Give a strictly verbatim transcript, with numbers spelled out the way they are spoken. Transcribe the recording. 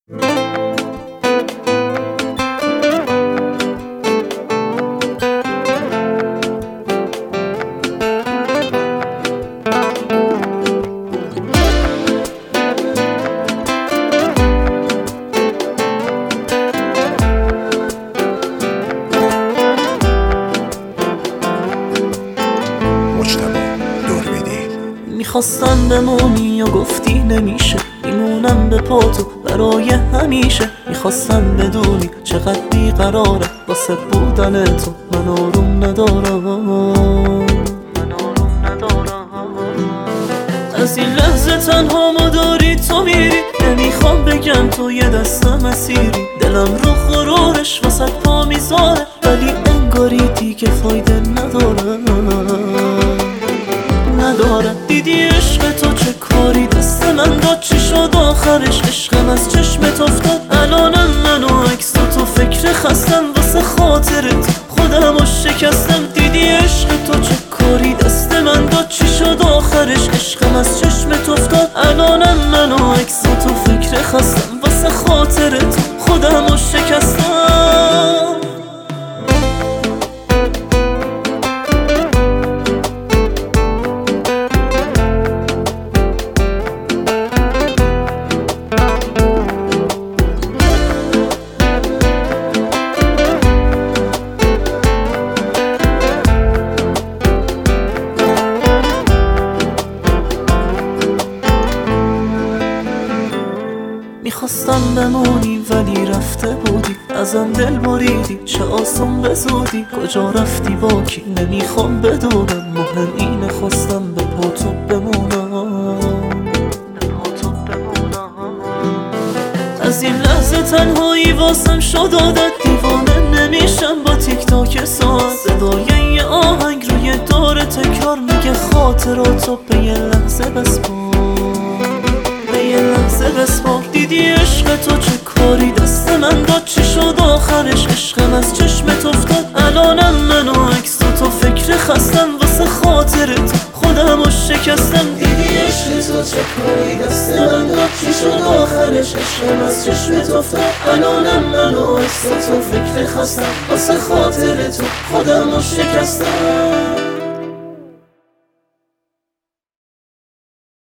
میخواستم بمونی یا گفتی نمیشه، میمونم به پاتو برای همیشه. میخواستم بدونی چقدر بیقراره واسه بودن تو، من آروم ندارم من آروم ندارم از این لحظه تنها مداری تو میری. نمیخوام بگم تو یه دست مسیری، دلم رو غرورش واسه پا میذاره، ولی انگاری دیگه فایده نداره نداره. دیدی عشق تو چه کاری دست من داد، چی شد آخرش عشقم از چشمت افتاد. الانم من و عکس تو فکر خستم واسه خاطرت، خودم رو شکستم. دیدی عشق تو چه کاری دست من داد، چی شد آخرش عشقم از چشمت افتاد. الانم من و عکس تو فکر خستم واسه خاطرت، خودم رو شکستم. میخواستم بمونی ولی رفته بودی، ازم دل بریدی، چه آسون به زودی. کجا رفتی با کی نمیخوام بدونم، مهم اینه خواستم به پاتو بمونم به پاتو بمونم. از این لحظه تنهایی واسم شد عادت، دیوانه نمیشم با تیک تاک ساعت. صدای یه آهنگ روی دور تکرار میگه خاطراتو به یه لحظه بسپار به یه لحظه بسپار. دیدی عشق تو چه کاری دست من داد، چی شد آخرش عشقم از چشمت افتاد. الانم من و عکس تو فکر خستم واسه خاطرت، خودم رو شکستم. دیدی عشق تو چه کاری دست من داد، چی شد آخرش عشقم از چشمت افتاد. الانم من و عکس تو فکر خستم واسه خاطرت، خودم رو شکستم.